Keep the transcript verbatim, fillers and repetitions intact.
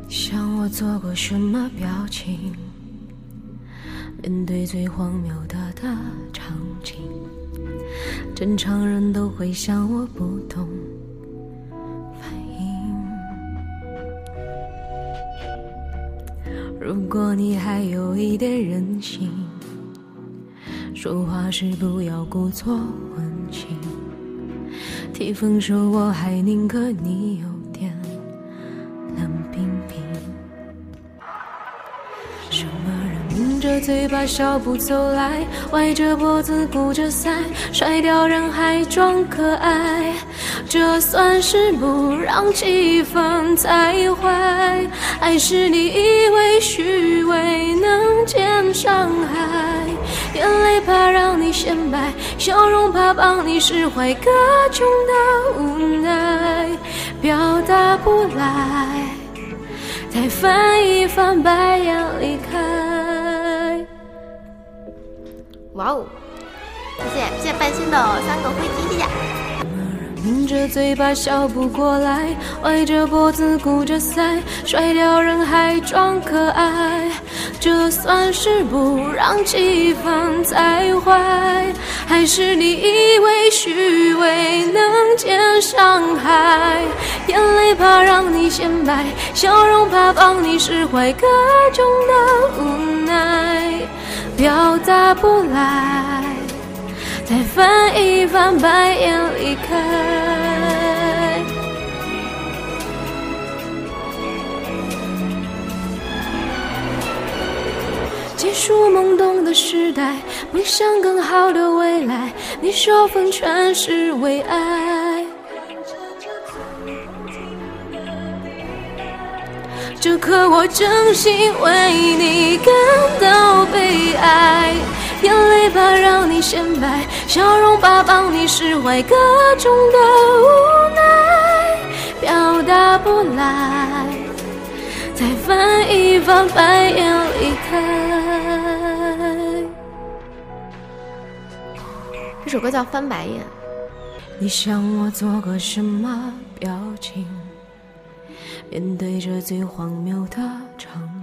想我做过什么表情，面对最荒谬的的场景，正常人都会像我不懂反应。如果你还有一点人性，说话时不要故作温情，提分手我还宁可你有点冷冰冰。什么人抿着嘴巴笑不走来，歪着脖子鼓着腮，甩掉人还装可爱，这算是不让气氛太坏，还是你以为虚伪能减伤害？眼泪怕让你显摆，笑容怕帮你释怀，各种的无奈表达不来，再翻一翻白眼离开。 哇哦，谢谢谢谢半星的三个飞机，谢谢。 抿着嘴巴笑不过来，歪着脖子鼓着腮，甩掉人还装可爱，这算是不让气氛太坏，还是你以为虚伪能减伤害？眼泪怕让你显摆，笑容怕帮你释怀，各种的无奈表达不来，再翻一翻白眼离开。结束懵懂的时代，奔向更好的未来，你说分全是为爱，这刻我真心为你感到悲哀，眼泪怕让你显摆，笑容怕帮你释怀，各种的无奈表达不来，再翻一翻白眼离开。 这首歌叫翻白眼。 你想我做个什么表情，面对着最荒谬的场